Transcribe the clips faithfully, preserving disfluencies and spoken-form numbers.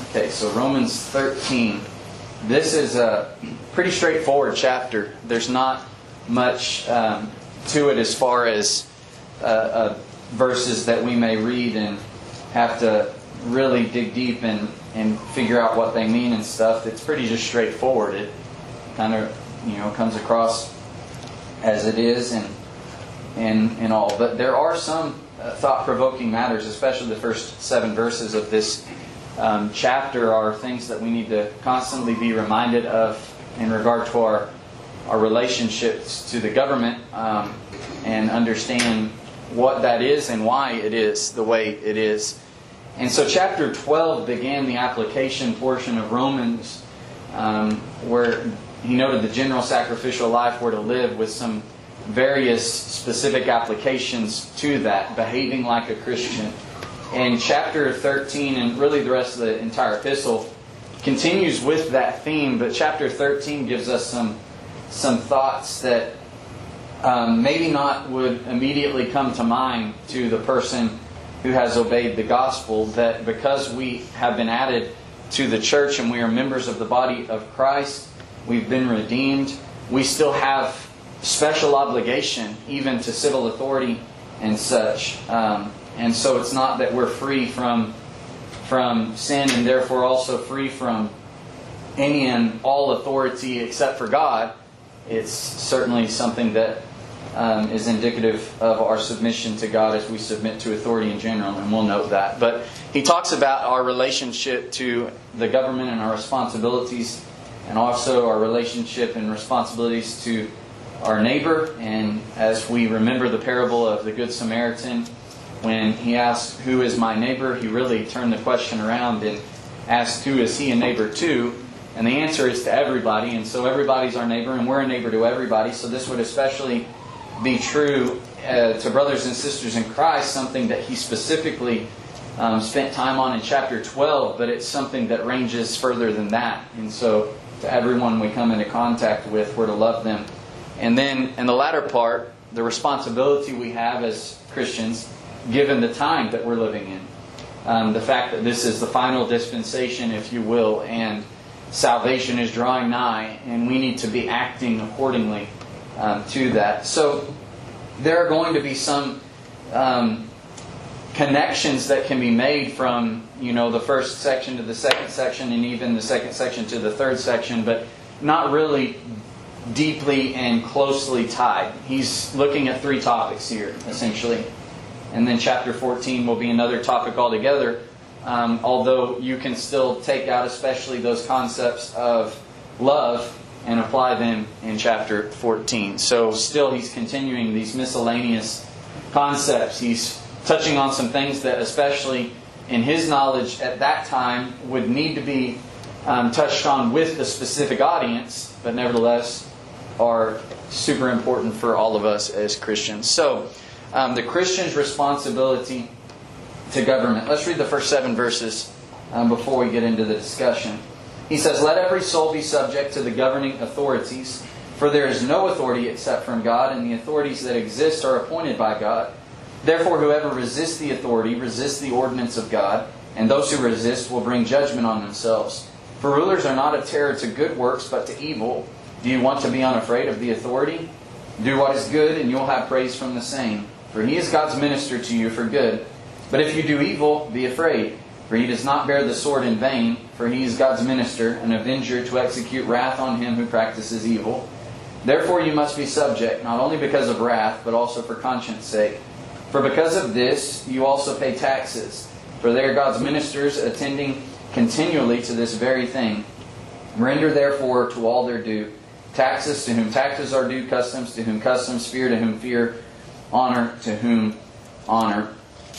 Okay, so Romans thirteen. This is a pretty straightforward chapter. There's not much um, to it as far as uh, uh, verses that we may read and have to really dig deep and, and figure out what they mean and stuff. It's pretty just straightforward. It kind of, you know, comes across as it is and and and all. But there are some uh, thought-provoking matters, especially the first seven verses of this um, chapter are things that we need to constantly be reminded of in regard to our our relationships to the government um, and understand what that is and why it is the way it is. And so chapter twelve began the application portion of Romans um, where he noted the general sacrificial life we're to live with some various specific applications to that, behaving like a Christian. And chapter thirteen, and really the rest of the entire epistle, continues with that theme, but chapter thirteen gives us some some thoughts that um, maybe not would immediately come to mind to the person who has obeyed the gospel, that because we have been added to the church and we are members of the body of Christ, we've been redeemed, we still have special obligation even to civil authority and such. Um, and so it's not that we're free from from sin and therefore also free from any and all authority except for God. It's certainly something that um, is indicative of our submission to God as we submit to authority in general, and we'll note that. But he talks about our relationship to the government and our responsibilities, and also our relationship and responsibilities to our neighbor. And as we remember the parable of the Good Samaritan, when he asked, "Who is my neighbor?" he really turned the question around and asked, "Who is he a neighbor to?" And the answer is to everybody. And so everybody's our neighbor, and we're a neighbor to everybody. So this would especially be true uh, to brothers and sisters in Christ, something that he specifically um, spent time on in chapter twelve, but it's something that ranges further than that. And so to everyone we come into contact with, we're to love them. And then in the latter part, the responsibility we have as Christians, given the time that we're living in. Um, the fact that this is the final dispensation, if you will, and salvation is drawing nigh, and we need to be acting accordingly um, to that. So there are going to be some um, connections that can be made from, you know, the first section to the second section, and even the second section to the third section, but not really deeply and closely tied. He's looking at three topics here, essentially. And then chapter fourteen will be another topic altogether. Um, although you can still take out especially those concepts of love and apply them in chapter fourteen. So still he's continuing these miscellaneous concepts. He's touching on some things that especially in his knowledge at that time would need to be um, touched on with the specific audience, but nevertheless are super important for all of us as Christians. So Um, the Christian's responsibility to government. Let's read the first seven verses um, before we get into the discussion. He says, "Let every soul be subject to the governing authorities, for there is no authority except from God, and the authorities that exist are appointed by God. Therefore, whoever resists the authority resists the ordinance of God, and those who resist will bring judgment on themselves. For rulers are not a terror to good works, but to evil. Do you want to be unafraid of the authority? Do what is good, and you'll have praise from the same. For he is God's minister to you for good. But if you do evil, be afraid. For he does not bear the sword in vain. For he is God's minister, an avenger to execute wrath on him who practices evil. Therefore you must be subject, not only because of wrath, but also for conscience sake. For because of this you also pay taxes. For they are God's ministers, attending continually to this very thing. Render therefore to all their due. Taxes to whom taxes are due, customs to whom customs, fear to whom fear, honor to whom honor."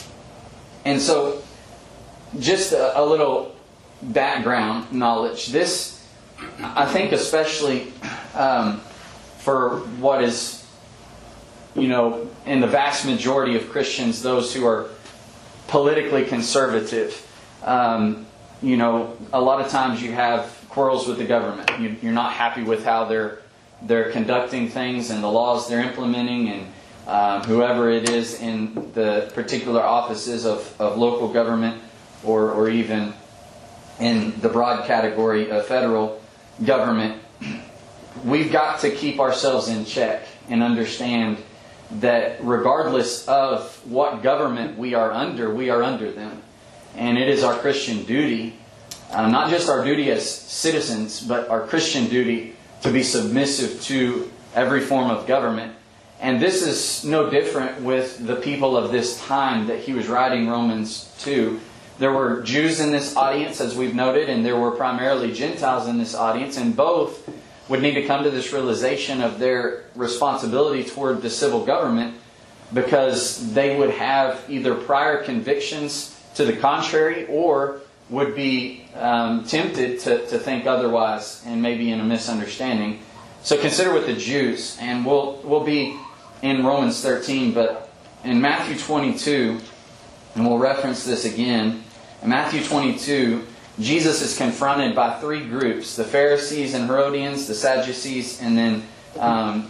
And so, just a, a little background knowledge. This, I think especially um, for what is, you know, in the vast majority of Christians, those who are politically conservative, um, you know, a lot of times you have quarrels with the government. You, you're not happy with how they're they're conducting things and the laws they're implementing, and Um, whoever it is in the particular offices of, of local government or, or even in the broad category of federal government, we've got to keep ourselves in check and understand that regardless of what government we are under, we are under them. And it is our Christian duty, uh, not just our duty as citizens, but our Christian duty to be submissive to every form of government. And this is no different with the people of this time that he was writing Romans to. There were Jews in this audience, as we've noted, and there were primarily Gentiles in this audience, and both would need to come to this realization of their responsibility toward the civil government, because they would have either prior convictions to the contrary or would be um, tempted to, to think otherwise and maybe in a misunderstanding. So consider with the Jews, and we'll we'll be in Romans thirteen, but in Matthew twenty-two, and we'll reference this again, in Matthew twenty-two, Jesus is confronted by three groups: the Pharisees and Herodians, the Sadducees, and then um,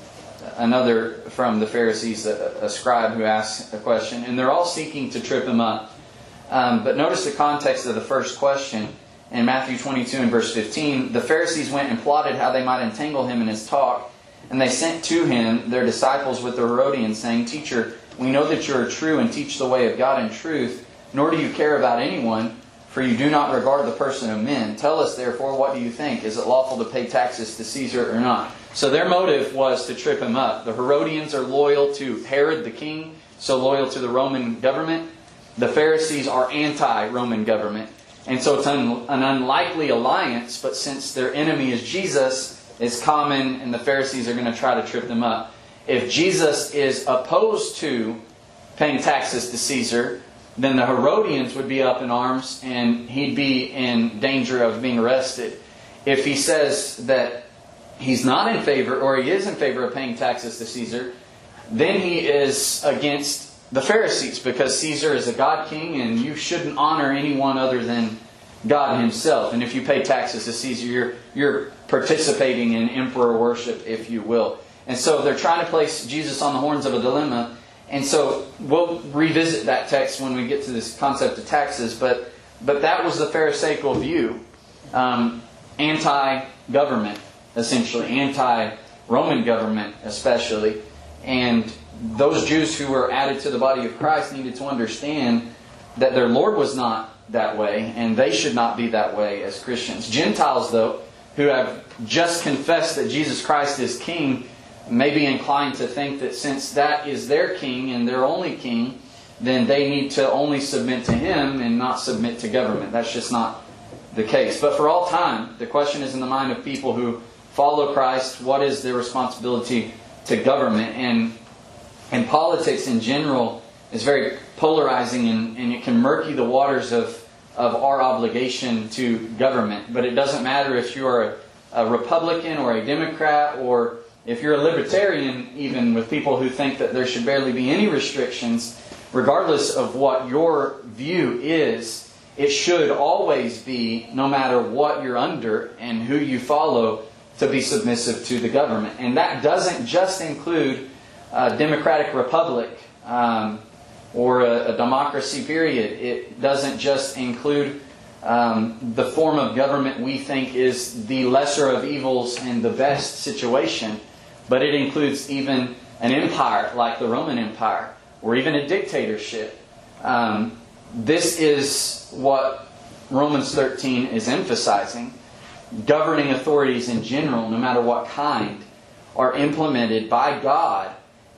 another from the Pharisees, a, a scribe who asks a question. And they're all seeking to trip him up. Um, but notice the context of the first question in Matthew twenty-two and verse fifteen. The Pharisees went and plotted how they might entangle him in his talk. And they sent to him their disciples with the Herodians, saying, "Teacher, we know that you are true and teach the way of God in truth, nor do you care about anyone, for you do not regard the person of men. Tell us, therefore, what do you think? Is it lawful to pay taxes to Caesar or not?" So their motive was to trip him up. The Herodians are loyal to Herod the king, so loyal to the Roman government. The Pharisees are anti-Roman government. And so it's an, an unlikely alliance, but since their enemy is Jesus, it's common, and the Pharisees are going to try to trip them up. If Jesus is opposed to paying taxes to Caesar, then the Herodians would be up in arms and he'd be in danger of being arrested. If he says that he's not in favor, or he is in favor of paying taxes to Caesar, then he is against the Pharisees, because Caesar is a God king and you shouldn't honor anyone other than God himself. And if you pay taxes to Caesar, you're, you're participating in emperor worship, if you will. And so they're trying to place Jesus on the horns of a dilemma. And so we'll revisit that text when we get to this concept of taxes. But but that was the Pharisaical view. Um, anti-government, essentially. Anti-Roman government, especially. And those Jews who were added to the body of Christ needed to understand that their Lord was not that way, and they should not be that way as Christians. Gentiles, though, who have just confessed that Jesus Christ is King, may be inclined to think that since that is their King and their only King, then they need to only submit to Him and not submit to government. That's just not the case. But for all time, the question is in the mind of people who follow Christ: what is their responsibility to government? And and politics in general is very polarizing, and, and it can murky the waters of, of our obligation to government. But it doesn't matter if you're a, a Republican or a Democrat, or if you're a libertarian, even, with people who think that there should barely be any restrictions. Regardless of what your view is, it should always be, no matter what you're under and who you follow, to be submissive to the government. And that doesn't just include a democratic republic um, or a, a democracy, period. It doesn't just include um, the form of government we think is the lesser of evils and the best situation, but it includes even an empire like the Roman Empire, or even a dictatorship. Um, this is what Romans thirteen is emphasizing. Governing authorities in general, no matter what kind, are implemented by God,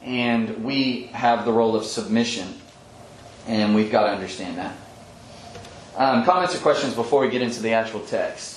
and we have the role of submission. And we've got to understand that. Um, comments or questions before we get into the actual text?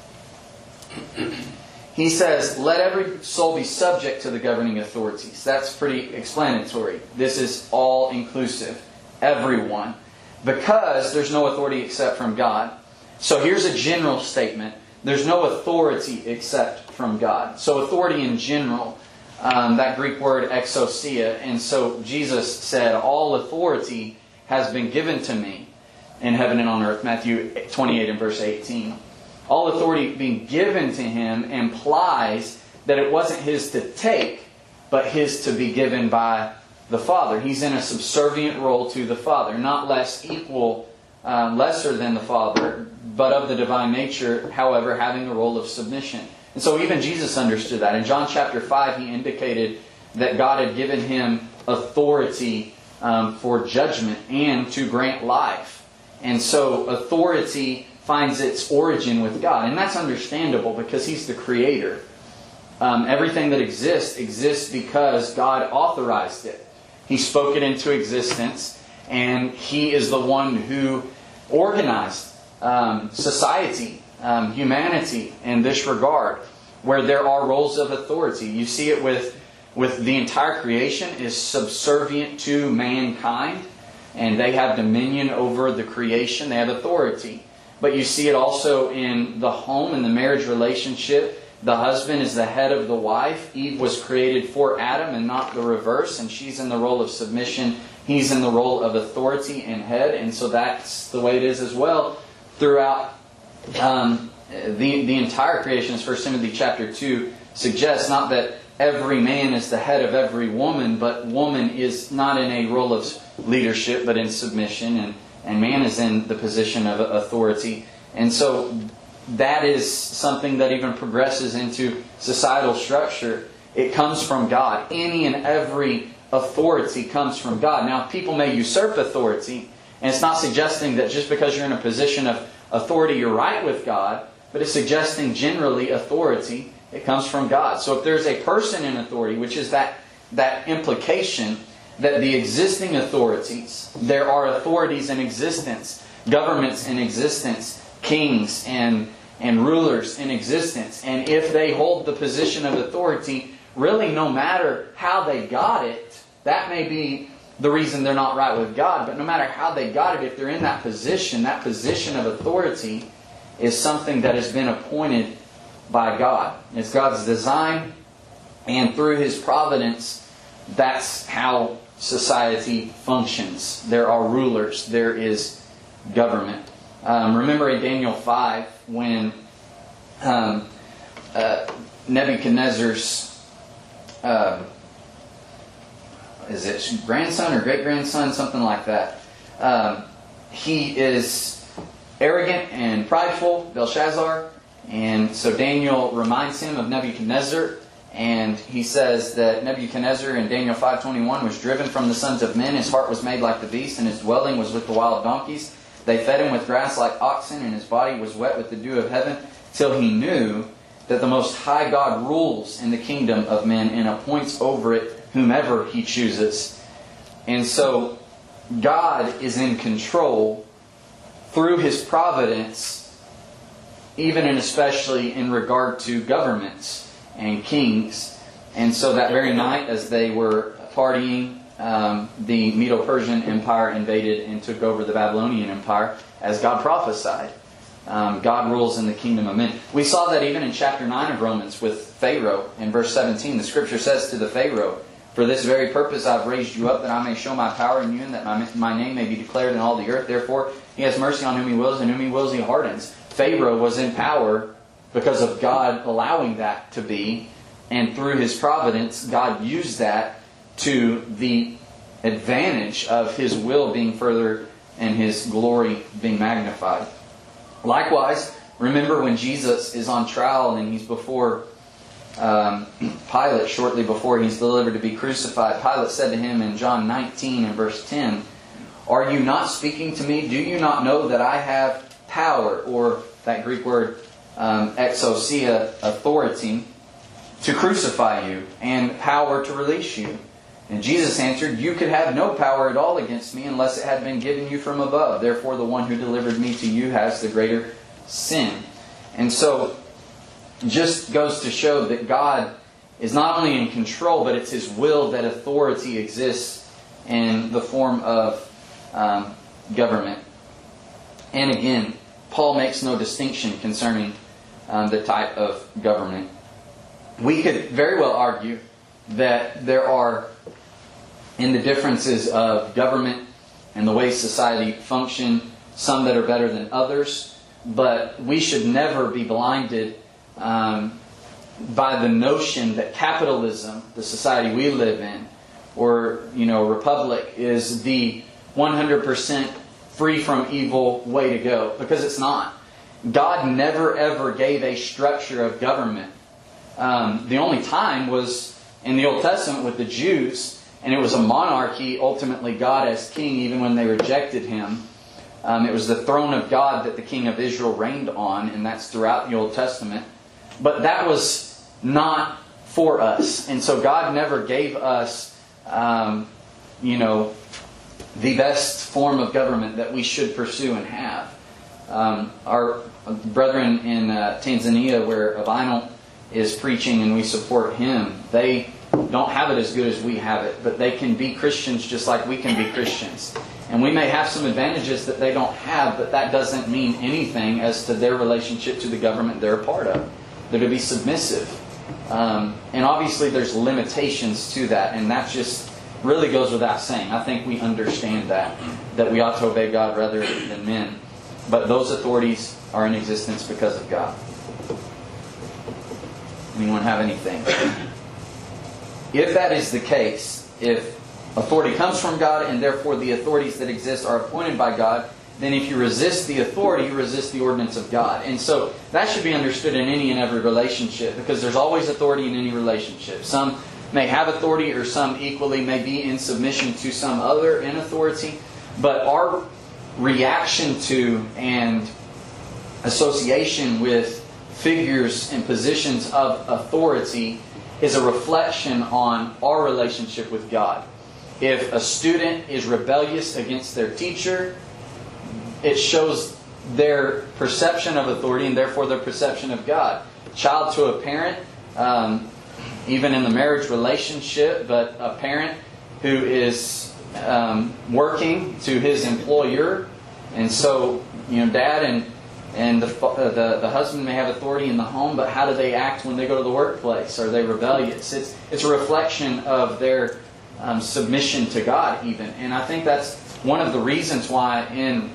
He says, "Let every soul be subject to the governing authorities." That's pretty explanatory. This is all inclusive. Everyone. Because there's no authority except from God. So here's a general statement. There's no authority except from God. So authority in general, um, that Greek word exousia. And so Jesus said, "All authority has been given to me in heaven and on earth." Matthew twenty-eight and verse eighteen. All authority being given to Him implies that it wasn't His to take, but His to be given by the Father. He's in a subservient role to the Father. Not less equal, uh, lesser than the Father, but of the divine nature, however, having a role of submission. And so even Jesus understood that. In John chapter five, He indicated that God had given Him authority um, for judgment and to grant life. And so authority finds its origin with God. And that's understandable because He's the Creator. Um, everything that exists exists because God authorized it. He spoke it into existence, and He is the one who organized um, society, um, humanity in this regard, where there are roles of authority. You see it with, with the entire creation is subservient to mankind, and they have dominion over the creation. They have authority. But you see it also in the home, in the marriage relationship. The husband is the head of the wife. Eve was created for Adam and not the reverse. And she's in the role of submission. He's in the role of authority and head. And so that's the way it is as well throughout um, the, the entire creation. As First Timothy chapter two suggests, not that every man is the head of every woman, but woman is not in a role of leadership, but in submission. And, and man is in the position of authority. And so that is something that even progresses into societal structure. It comes from God. Any and every authority comes from God. Now, people may usurp authority, and it's not suggesting that just because you're in a position of authority, you're right with God, but it's suggesting generally authority, it comes from God. So if there's a person in authority, which is that, that implication that the existing authorities, there are authorities in existence, governments in existence, kings and, and rulers in existence. And if they hold the position of authority, really no matter how they got it, that may be the reason they're not right with God, but no matter how they got it, if they're in that position, that position of authority is something that has been appointed by God. It's God's design, and through His providence, that's how society functions. There are rulers. There is government. Um, remember in Daniel five when um, uh, Nebuchadnezzar's uh, is it grandson or great-grandson, something like that. Um, he is arrogant and prideful, Belshazzar, and so Daniel reminds him of Nebuchadnezzar, and he says that Nebuchadnezzar in Daniel five twenty-one was driven from the sons of men. His heart was made like the beast, and his dwelling was with the wild donkeys. They fed him with grass like oxen, and his body was wet with the dew of heaven, till he knew that the Most High God rules in the kingdom of men and appoints over it whomever He chooses. And so God is in control through His providence, even and especially in regard to governments and kings. And so that very night, as they were partying, Um, the Medo-Persian Empire invaded and took over the Babylonian Empire, as God prophesied. Um, God rules in the kingdom of men. We saw that even in chapter nine of Romans with Pharaoh. In verse seventeen, the Scripture says to the Pharaoh, "For this very purpose I have raised you up, that I may show my power in you, and that my, my name may be declared in all the earth. Therefore He has mercy on whom He wills, and whom He wills He hardens." Pharaoh was in power because of God allowing that to be. And through His providence, God used that to the advantage of His will being further and His glory being magnified. Likewise, remember when Jesus is on trial and He's before um, Pilate, shortly before He's delivered to be crucified. Pilate said to Him in John nineteen and verse ten, "Are you not speaking to me? Do you not know that I have power," or that Greek word um, exousia, authority, "to crucify you, and power to release you?" And Jesus answered, "You could have no power at all against me unless it had been given you from above. Therefore the one who delivered me to you has the greater sin." And so, just goes to show that God is not only in control, but it's His will that authority exists in the form of um, government. And again, Paul makes no distinction concerning um, the type of government. We could very well argue that there are, in the differences of government and the way society function, some that are better than others, but we should never be blinded um, by the notion that capitalism, the society we live in, or you know, republic, is the one hundred percent free from evil way to go, because it's not. God never ever gave a structure of government. Um, the only time was in the Old Testament with the Jews, and it was a monarchy, ultimately God as king, even when they rejected Him. Um, it was the throne of God that the king of Israel reigned on, and that's throughout the Old Testament. But that was not for us. And so God never gave us, um, you know, the best form of government that we should pursue and have. Um, our brethren in uh, Tanzania, where Avinal is preaching and we support him, they don't have it as good as we have it, but they can be Christians just like we can be Christians. And we may have some advantages that they don't have, but that doesn't mean anything as to their relationship to the government they're a part of. They're to be submissive. Um, and obviously there's limitations to that, and that just really goes without saying. I think we understand that, that we ought to obey God rather than men. But those authorities are in existence because of God. Anyone have anything? If that is the case, if authority comes from God and therefore the authorities that exist are appointed by God, then if you resist the authority, you resist the ordinance of God. And so that should be understood in any and every relationship, because there's always authority in any relationship. Some may have authority, or some equally may be in submission to some other in authority. But our reaction to and association with figures and positions of authority is a reflection on our relationship with God. If a student is rebellious against their teacher, it shows their perception of authority and therefore their perception of God. Child to a parent, um, even in the marriage relationship, but a parent who is um, working to his employer, and so you know, dad and and the, the the husband may have authority in the home, but how do they act when they go to the workplace? Are they rebellious? It's it's a reflection of their um, submission to God, even. And I think that's one of the reasons why in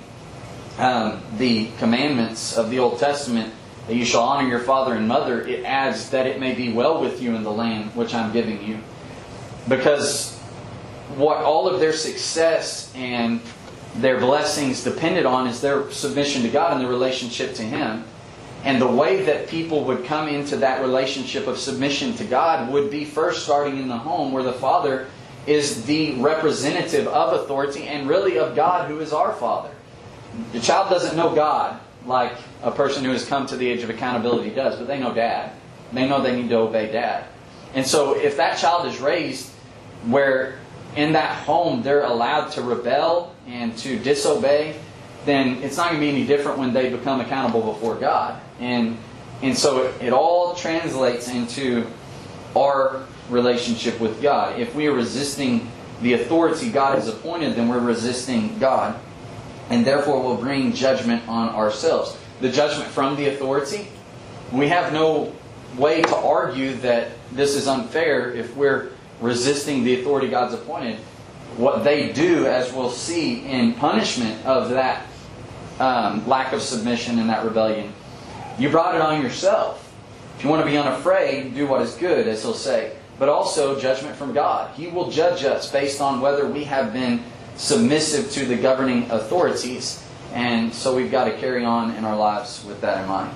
um, the commandments of the Old Testament, that you shall honor your father and mother, it adds that it may be well with you in the land which I'm giving you. Because what all of their success and their blessings depended on is their submission to God and their relationship to Him. And the way that people would come into that relationship of submission to God would be first starting in the home, where the father is the representative of authority and really of God, who is our Father. The child doesn't know God like a person who has come to the age of accountability does, but they know Dad. They know they need to obey Dad. And so if that child is raised where in that home they're allowed to rebel and to disobey, then it's not going to be any different when they become accountable before God. And and so it, it all translates into our relationship with God. If we are resisting the authority God has appointed, then we're resisting God, and therefore will bring judgment on ourselves. The judgment from the authority, we have no way to argue that this is unfair if we're resisting the authority God's appointed. What they do, as we'll see in punishment of that um, lack of submission and that rebellion, you brought it on yourself. If you want to be unafraid, do what is good, as he'll say. But also judgment from God. He will judge us based on whether we have been submissive to the governing authorities. And so we've got to carry on in our lives with that in mind.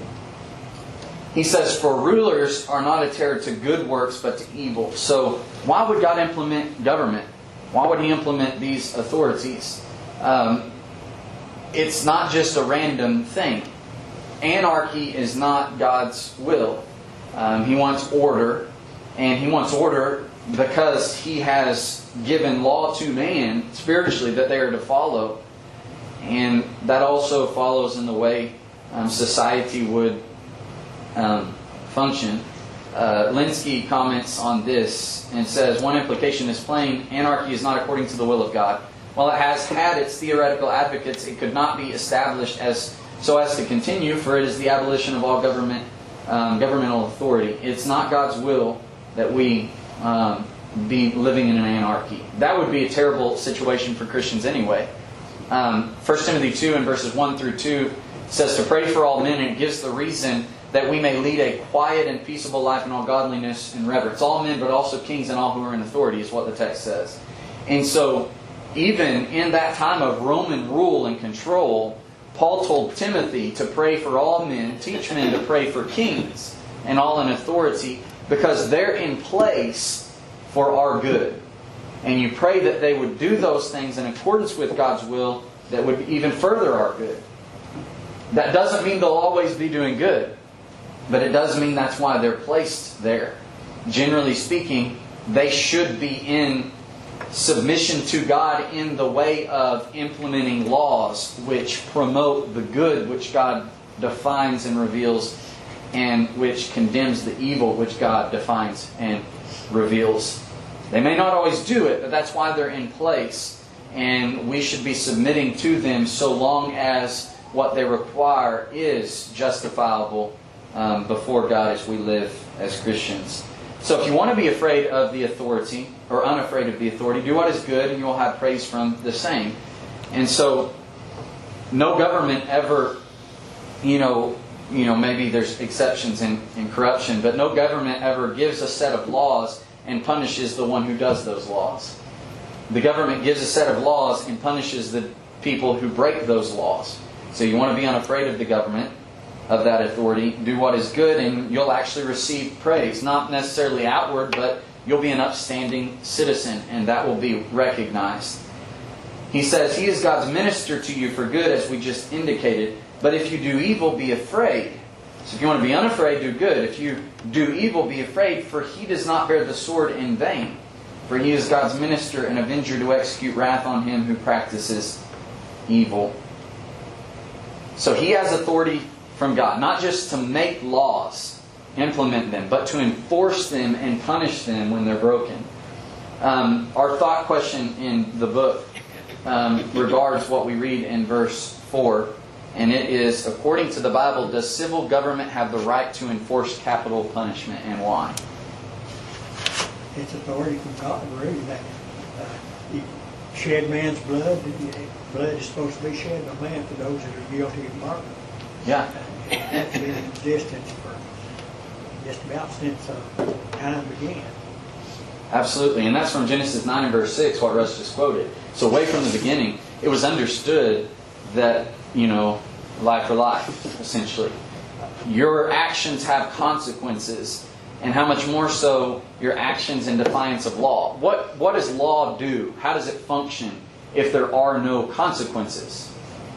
He says, for rulers are not a terror to good works, but to evil. So why would God implement government? Why would He implement these authorities? Um, it's not just a random thing. Anarchy is not God's will. Um, he wants order. And He wants order because He has given law to man spiritually that they are to follow. And that also follows in the way um, society would um, function. Uh, Linsky comments on this and says, one implication is plain: anarchy is not according to the will of God. While it has had its theoretical advocates, it could not be established as so as to continue, for it is the abolition of all government, um, governmental authority. It's not God's will that we um, be living in an anarchy. That would be a terrible situation for Christians anyway. Um, First Timothy two and verses one through two says to pray for all men, and it gives the reason that we may lead a quiet and peaceable life in all godliness and reverence. All men, but also kings and all who are in authority, is what the text says. And so, even in that time of Roman rule and control, Paul told Timothy to pray for all men, teach men to pray for kings and all in authority, because they're in place for our good. And you pray that they would do those things in accordance with God's will that would even further our good. That doesn't mean they'll always be doing good, but it does mean that's why they're placed there. Generally speaking, they should be in submission to God in the way of implementing laws which promote the good which God defines and reveals, and which condemns the evil which God defines and reveals. They may not always do it, but that's why they're in place, and we should be submitting to them so long as what they require is justifiable um, before God as we live as Christians. So if you want to be afraid of the authority, or unafraid of the authority, do what is good and you will have praise from the same. And so, no government ever, you know, you know, maybe there's exceptions in, in corruption, but no government ever gives a set of laws and punishes the one who does those laws. The government gives a set of laws and punishes the people who break those laws. So you want to be unafraid of the government, of that authority. Do what is good and you'll actually receive praise. Not necessarily outward, but you'll be an upstanding citizen and that will be recognized. He says, He is God's minister to you for good, as we just indicated. But if you do evil, be afraid. So if you want to be unafraid, do good. If you do evil, be afraid, for He does not bear the sword in vain. For He is God's minister and avenger to execute wrath on him who practices evil. So He has authority from God, not just to make laws, implement them, but to enforce them and punish them when they're broken. Um, our thought question in the book um, regards what we read in verse four, and it is, according to the Bible, does civil government have the right to enforce capital punishment, and why? It's authority from God, really. That uh, you shed man's blood, blood is supposed to be shed by man for those that are guilty of murder. Yeah. That's been in existence for just about since uh, time began. Absolutely. And that's from Genesis nine and verse six, what Russ just quoted. So way from the beginning, it was understood that, you know, life for life, essentially. Your actions have consequences, and how much more so your actions in defiance of law. What, what does law do? How does it function if there are no consequences?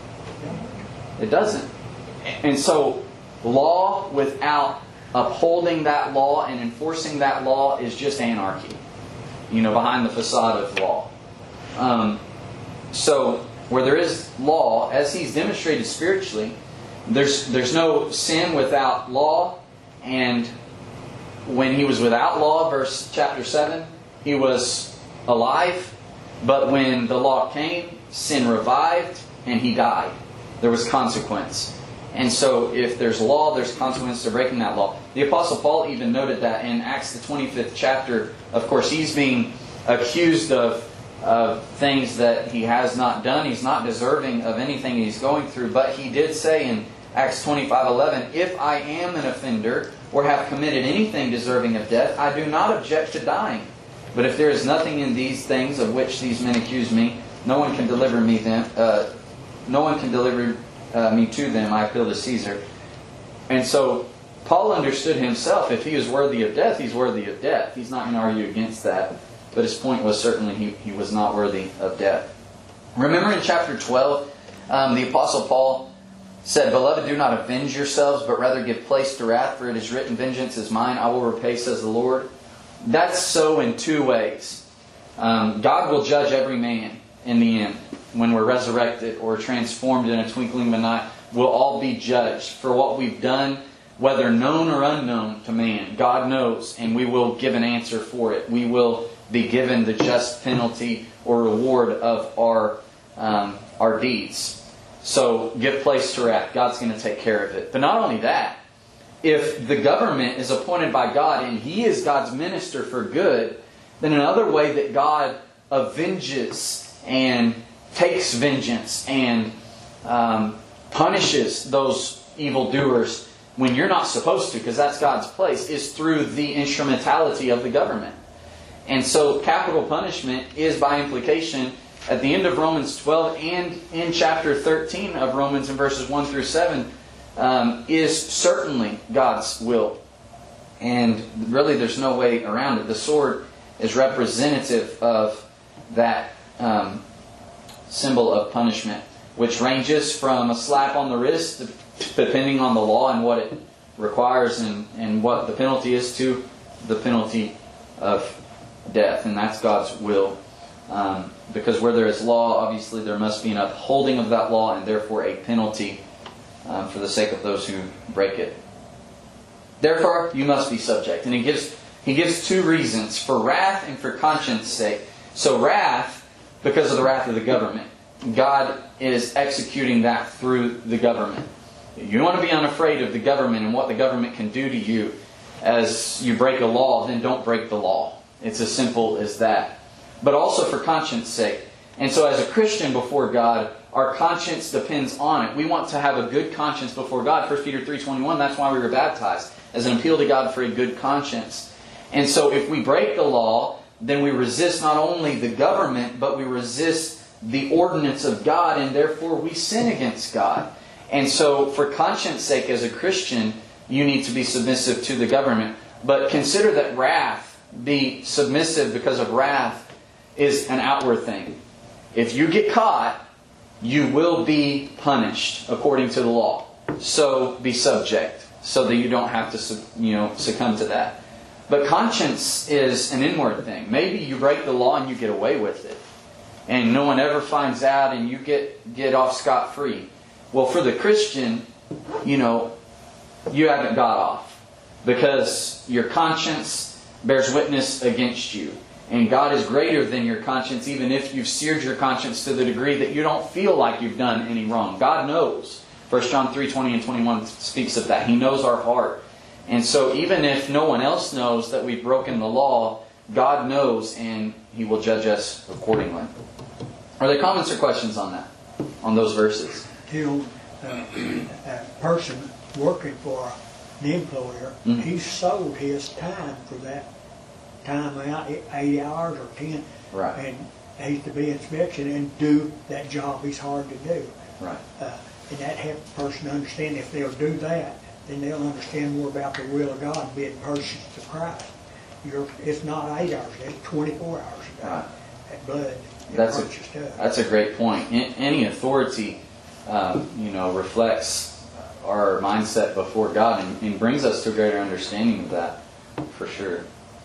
It doesn't. And so, law without upholding that law and enforcing that law is just anarchy, you know, behind the facade of law. Um, so, where there is law, as He's demonstrated spiritually, there's there's no sin without law. And when He was without law, verse chapter seven, He was alive. But when the law came, sin revived and He died. There was consequence. And so if there's law, there's consequence to breaking that law. The Apostle Paul even noted that in Acts the twenty-fifth chapter. Of course, he's being accused of, of things that he has not done. He's not deserving of anything he's going through. But he did say in Acts twenty-five eleven, if I am an offender or have committed anything deserving of death, I do not object to dying. But if there is nothing in these things of which these men accuse me, no one can deliver me them. Uh, no one can deliver Uh, me to them, I appeal to Caesar. And so Paul understood himself, if he is worthy of death, he's worthy of death. He's not going to argue against that. But his point was certainly he, he was not worthy of death. Remember in chapter twelve, um, the Apostle Paul said, Beloved, do not avenge yourselves, but rather give place to wrath, for it is written, Vengeance is mine, I will repay, says the Lord. That's so in two ways. Um, God will judge every man in the end. When we're resurrected or transformed in a twinkling of an eye, we'll all be judged for what we've done, whether known or unknown to man. God knows, and we will give an answer for it. We will be given the just penalty or reward of our um, our deeds. So give place to wrath. God's going to take care of it. But not only that, if the government is appointed by God and He is God's minister for good, then another way that God avenges and takes vengeance and um, punishes those evildoers when you're not supposed to, because that's God's place, is through the instrumentality of the government. And so capital punishment is by implication at the end of Romans twelve and in chapter thirteen of Romans in verses one through seven um, is certainly God's will. And really there's no way around it. The sword is representative of that um, symbol of punishment, which ranges from a slap on the wrist, depending on the law and what it requires and, and what the penalty is, to the penalty of death. And that's God's will. Um, because where there is law, obviously there must be an upholding of that law and therefore a penalty um, for the sake of those who break it. Therefore, you must be subject. And he gives he gives two reasons, for wrath and for conscience sake. So wrath, because of the wrath of the government. God is executing that through the government. You want to be unafraid of the government and what the government can do to you as you break a law, then don't break the law. It's as simple as that. But also for conscience sake. And so as a Christian before God, our conscience depends on it. We want to have a good conscience before God. First Peter three twenty-one, that's why we were baptized, as an appeal to God for a good conscience. And so if we break the law, then we resist not only the government, but we resist the ordinance of God, and therefore we sin against God. And so for conscience sake as a Christian, you need to be submissive to the government. But consider that wrath, be submissive because of wrath, is an outward thing. If you get caught, you will be punished according to the law. So be subject, so that you don't have to, you know, succumb to that. But conscience is an inward thing. Maybe you break the law and you get away with it, and no one ever finds out, and you get get off scot-free. Well, for the Christian, you know, you haven't got off, because your conscience bears witness against you. And God is greater than your conscience, even if you've seared your conscience to the degree that you don't feel like you've done any wrong. God knows. First John three twenty and twenty-one speaks of that. He knows our heart. And so even if no one else knows that we've broken the law, God knows, and He will judge us accordingly. Are there comments or questions on that? On those verses? Till uh, a person working for the employer, mm-hmm. he's sold his time for that time out, eight hours or ten, right. and he's to be inspection and do that job he's hard to do. Right. Uh, and that helps the person understand. If they'll do that, then they'll understand more about the will of God and be in pursuit to Christ. You're, it's not eight hours, it's twenty-four hours a day. Right. That blood. That's a, that's a great point. In, any authority, um, you know, reflects our mindset before God and, and brings us to a greater understanding of that, for sure.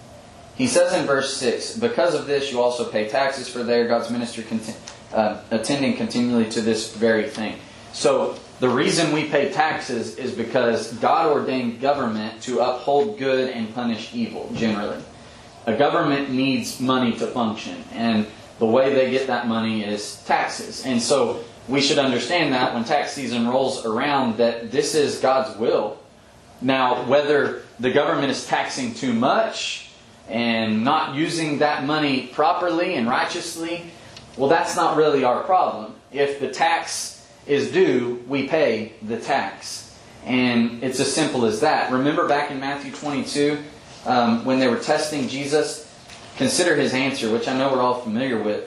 He says in verse six, because of this you also pay taxes, for they are God's minister conti- uh, attending continually to this very thing. So the reason we pay taxes is because God ordained government to uphold good and punish evil, generally. A government needs money to function, and the way they get that money is taxes. And so we should understand that when tax season rolls around, that this is God's will. Now, whether the government is taxing too much and not using that money properly and righteously, well, that's not really our problem. If the tax is due, we pay the tax. And it's as simple as that. Remember back in Matthew twenty-two, um, when they were testing Jesus? Consider His answer, which I know we're all familiar with.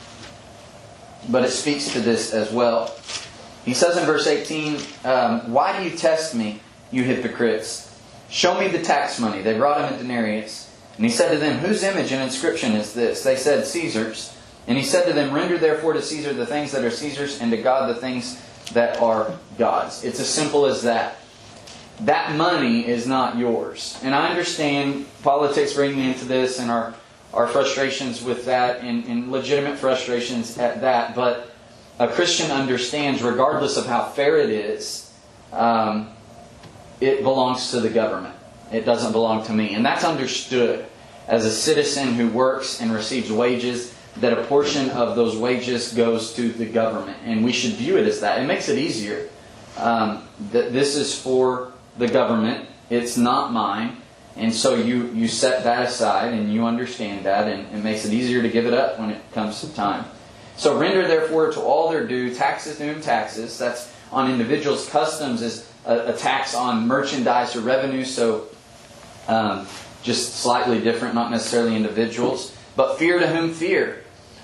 But it speaks to this as well. He says in verse eighteen, um, why do you test me, you hypocrites? Show me the tax money. They brought Him a denarius. And He said to them, whose image and inscription is this? They said, Caesar's. And He said to them, render therefore to Caesar the things that are Caesar's, and to God the things that are God's. It's as simple as that. That money is not yours. And I understand politics bringing into this, and our, our frustrations with that, and, and legitimate frustrations at that. But a Christian understands, regardless of how fair it is, um, it belongs to the government. It doesn't belong to me. And that's understood as a citizen who works and receives wages, that a portion of those wages goes to the government. And we should view it as that. It makes it easier. Um, that this is for the government. It's not mine. And so you, you set that aside and you understand that, and it makes it easier to give it up when it comes to time. So render therefore to all their due, taxes to whom taxes. That's on individuals. Customs is a, a tax on merchandise or revenue. So um, just slightly different, not necessarily individuals. But fear to whom fear.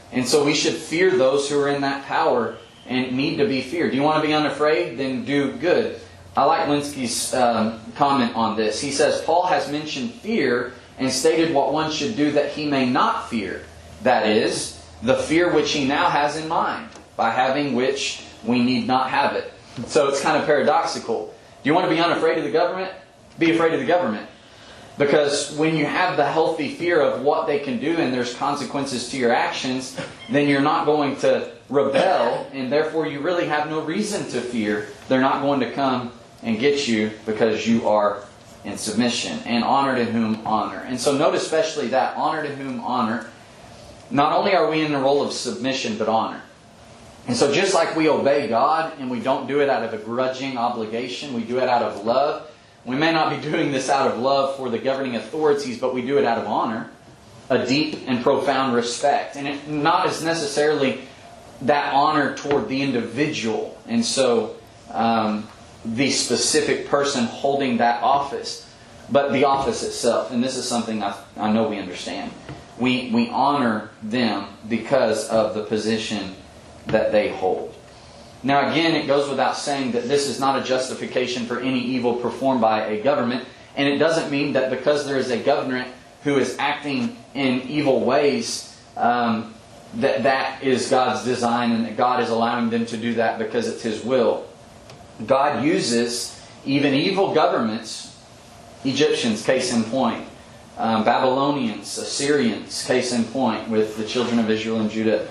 And so we should fear those who are in that power and need to be feared. Do you want to be unafraid? Then do good. I like Linsky's um, comment on this. He says, Paul has mentioned fear and stated what one should do that he may not fear. That is, the fear which he now has in mind, by having which we need not have it. So it's kind of paradoxical. Do you want to be unafraid of the government? Be afraid of the government. Because when you have the healthy fear of what they can do and there's consequences to your actions, then you're not going to rebel, and therefore you really have no reason to fear. They're not going to come and get you because you are in submission. And honor to whom honor. And so note especially that, honor to whom honor. Not only are we in the role of submission, but honor. And so just like we obey God, and we don't do it out of a grudging obligation, we do it out of love. We may not be doing this out of love for the governing authorities, but we do it out of honor, a deep and profound respect. And it not as necessarily that honor toward the individual, and so um, the specific person holding that office, but the office itself. And this is something I, I know we understand. We, we honor them because of the position that they hold. Now again, it goes without saying that this is not a justification for any evil performed by a government. And it doesn't mean that because there is a government who is acting in evil ways, um, that that is God's design and that God is allowing them to do that because it's His will. God uses even evil governments, Egyptians, case in point, um, Babylonians, Assyrians, case in point, with the children of Israel and Judah,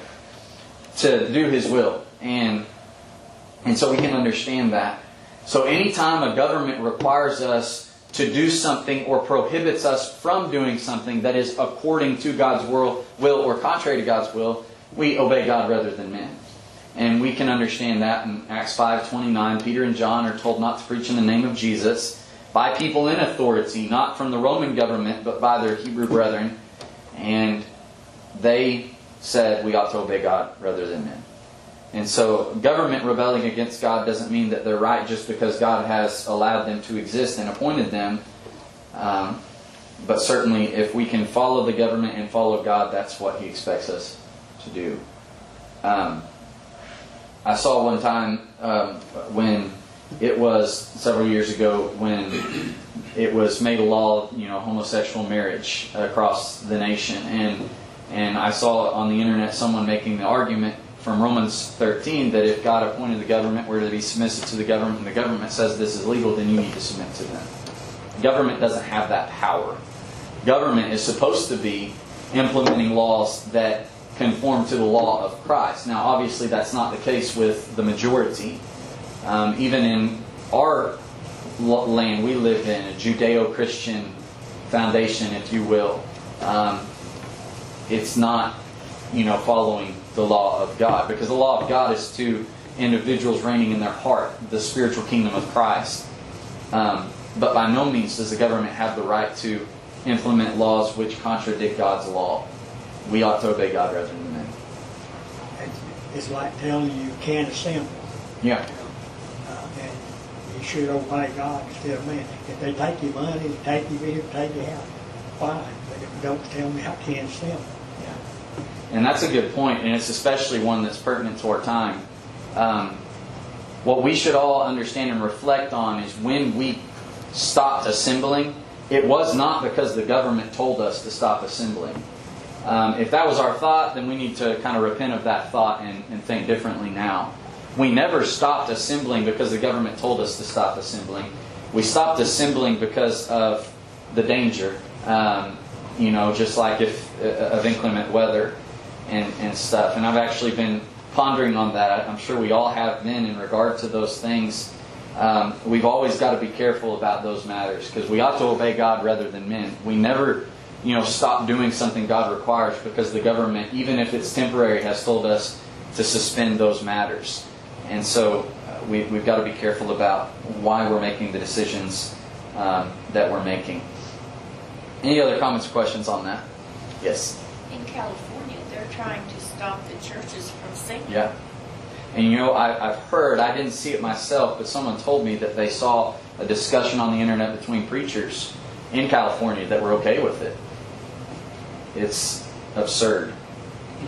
to do His will. And And so we can understand that. So anytime a government requires us to do something or prohibits us from doing something that is according to God's will or contrary to God's will, we obey God rather than men. And we can understand that in Acts five twenty-nine. Peter and John are told not to preach in the name of Jesus by people in authority, not from the Roman government, but by their Hebrew brethren. And they said we ought to obey God rather than men. And so government rebelling against God doesn't mean that they're right just because God has allowed them to exist and appointed them. Um, but certainly if we can follow the government and follow God, that's what He expects us to do. Um, I saw one time um, when it was several years ago when it was made a law, you know, homosexual marriage across the nation. And, and I saw on the internet someone making the argument from Romans thirteen that if God appointed the government, we're to be submissive to the government, and the government says this is legal, then you need to submit to them. Government doesn't have that power. Government is supposed to be implementing laws that conform to the law of Christ. Now, obviously, that's not the case with the majority. Um, even in our land we live in, a Judeo-Christian foundation, if you will, um, it's not, you know, following the law of God, because the law of God is to individuals reigning in their heart, the spiritual kingdom of Christ. Um, but by no means does the government have the right to implement laws which contradict God's law. We ought to obey God rather than men. It's like telling you you can't assemble. Yeah. Uh, and you should obey God instead of man. If they take your money, take your vehicle, take your house, fine. But if don't tell me I can't assemble. And that's a good point, and it's especially one that's pertinent to our time. Um, what we should all understand and reflect on is when we stopped assembling, it was not because the government told us to stop assembling. Um, if that was our thought, then we need to kind of repent of that thought and, and think differently now. We never stopped assembling because the government told us to stop assembling. We stopped assembling because of the danger, um, you know, just like if uh, of inclement weather. And, and stuff. And I've actually been pondering on that. I'm sure we all have been in regard to those things. Um, we've always got to be careful about those matters because we ought to obey God rather than men. We never, you know, stop doing something God requires because the government, even if it's temporary, has told us to suspend those matters. And so uh, we, we've got to be careful about why we're making the decisions um, that we're making. Any other comments or questions on that? Yes? In California, they're trying to stop the churches from singing. Yeah. And you know, I, I've heard, I didn't see it myself, but someone told me that they saw a discussion on the internet between preachers in California that were okay with it. It's absurd. It is.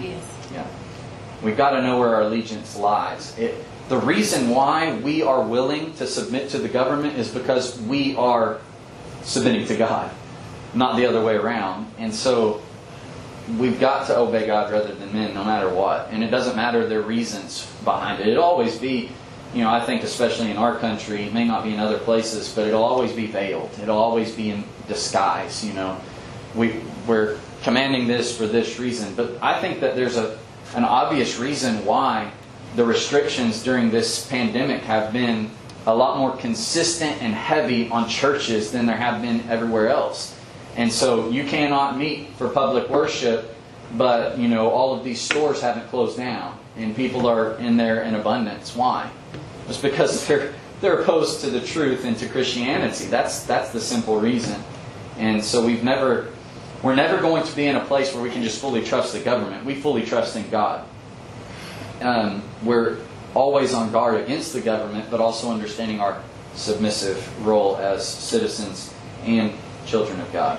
Yeah. We've got to know where our allegiance lies. It, the reason why we are willing to submit to the government is because we are submitting to God, not the other way around. And so we've got to obey God rather than men, no matter what. And it doesn't matter their reasons behind it. It'll always be, you know, I think especially in our country, it may not be in other places, but it'll always be veiled. It'll always be in disguise, you know. We, we're commanding this for this reason. But I think that there's a an obvious reason why the restrictions during this pandemic have been a lot more consistent and heavy on churches than there have been everywhere else. And so you cannot meet for public worship, but you know all of these stores haven't closed down and people are in there in abundance. Why? It's because they're they're opposed to the truth and to Christianity. That's that's the simple reason. And so we've never we're never going to be in a place where we can just fully trust the government. We fully trust in God. Um, we're always on guard against the government, but also understanding our submissive role as citizens and children of God.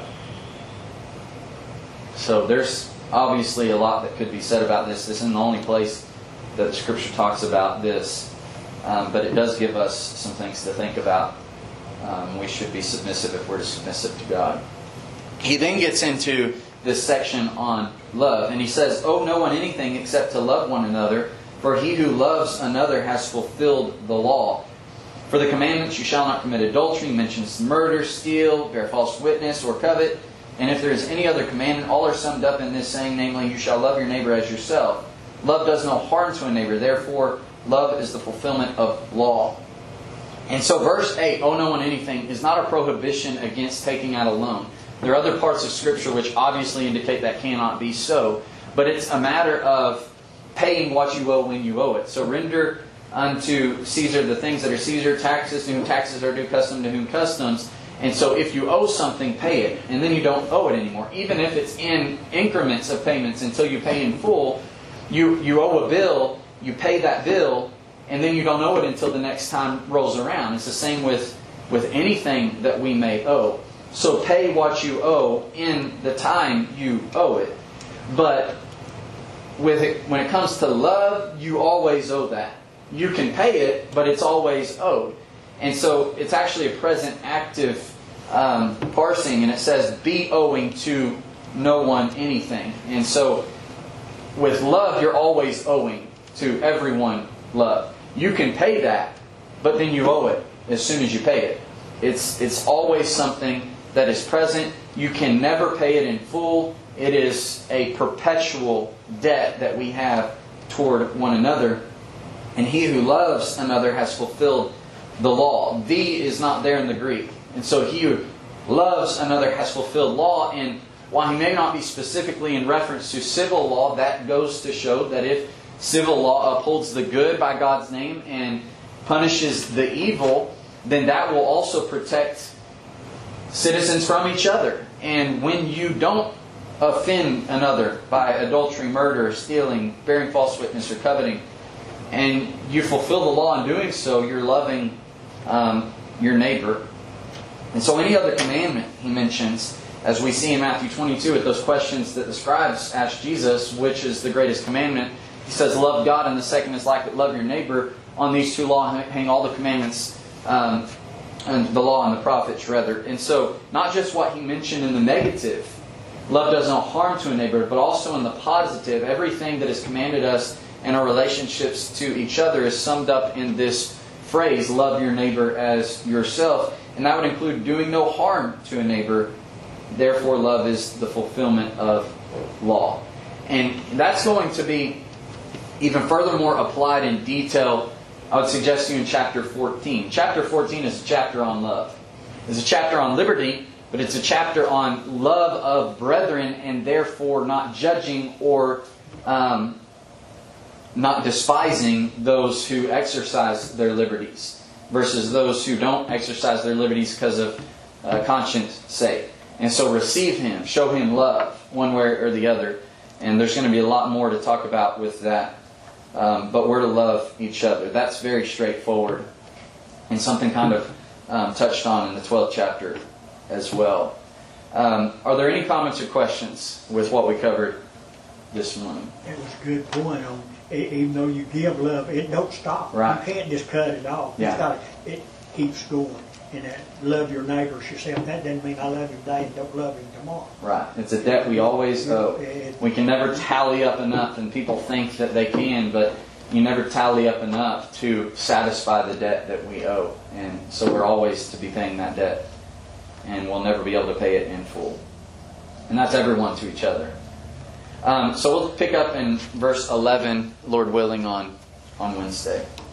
So there's obviously a lot that could be said about this. This isn't the only place that the Scripture talks about this, um, but it does give us some things to think about. Um, we should be submissive if we're submissive to God. He then gets into this section on love, and he says, "Owe no one anything except to love one another, for he who loves another has fulfilled the law. For the commandments, you shall not commit adultery, mentions murder, steal, bear false witness, or covet. And if there is any other commandment, all are summed up in this saying, namely, you shall love your neighbor as yourself. Love does no harm to a neighbor, therefore love is the fulfillment of law." And so verse eight, "Owe no one anything," is not a prohibition against taking out a loan. There are other parts of Scripture which obviously indicate that cannot be so, but it's a matter of paying what you owe when you owe it. So render unto Caesar the things that are Caesar, taxes to whom taxes are due, custom to whom customs. And so if you owe something, pay it, and then you don't owe it anymore. Even if it's in increments of payments until you pay in full, you, you owe a bill, you pay that bill, and then you don't owe it until the next time rolls around. It's the same with, with anything that we may owe. So pay what you owe in the time you owe it. But with it, when it comes to love, you always owe that. You can pay it, but it's always owed. And so it's actually a present active um, parsing, and it says, "Be owing to no one anything." And so with love, you're always owing to everyone love. You can pay that, but then you owe it as soon as you pay it. It's, it's always something that is present. You can never pay it in full. It is a perpetual debt that we have toward one another. And he who loves another has fulfilled the law. "The" is not there in the Greek. And so he who loves another has fulfilled law. And while he may not be specifically in reference to civil law, that goes to show that if civil law upholds the good by God's name and punishes the evil, then that will also protect citizens from each other. And when you don't offend another by adultery, murder, stealing, bearing false witness, or coveting, and you fulfill the law in doing so, you're loving um, your neighbor. And so any other commandment he mentions, as we see in Matthew twenty-two with those questions that the scribes asked Jesus, which is the greatest commandment? He says, "Love God," and the second is like it, "Love your neighbor." On these two laws hang all the commandments, um, and the law and the prophets, rather. And so not just what he mentioned in the negative, love does no harm to a neighbor, but also in the positive, everything that has commanded us and our relationships to each other is summed up in this phrase, "Love your neighbor as yourself." And that would include doing no harm to a neighbor. Therefore, love is the fulfillment of law. And that's going to be even furthermore applied in detail, I would suggest to you, in chapter fourteen. Chapter fourteen is a chapter on love. It's a chapter on liberty, but it's a chapter on love of brethren, and therefore not judging or um, not despising those who exercise their liberties versus those who don't exercise their liberties because of uh, conscience sake. And so receive him, show him love one way or the other. And there's going to be a lot more to talk about with that. Um, but we're to love each other. That's very straightforward and something kind of um, touched on in the twelfth chapter as well. Um, are there any comments or questions with what we covered this morning. That was a good point on, e- even though you give love, it don't stop. Right. You can't just cut it off. Yeah. It's gotta, it keeps going. And that love your neighbors yourself, that doesn't mean I love him today and don't love him tomorrow. Right. It's a debt we always owe. It- We can never tally up enough, and people think that they can, but you never tally up enough to satisfy the debt that we owe. And so we're always to be paying that debt. And we'll never be able to pay it in full. And that's everyone to each other. Um, so we'll pick up in verse eleven, Lord willing, on, on Wednesday.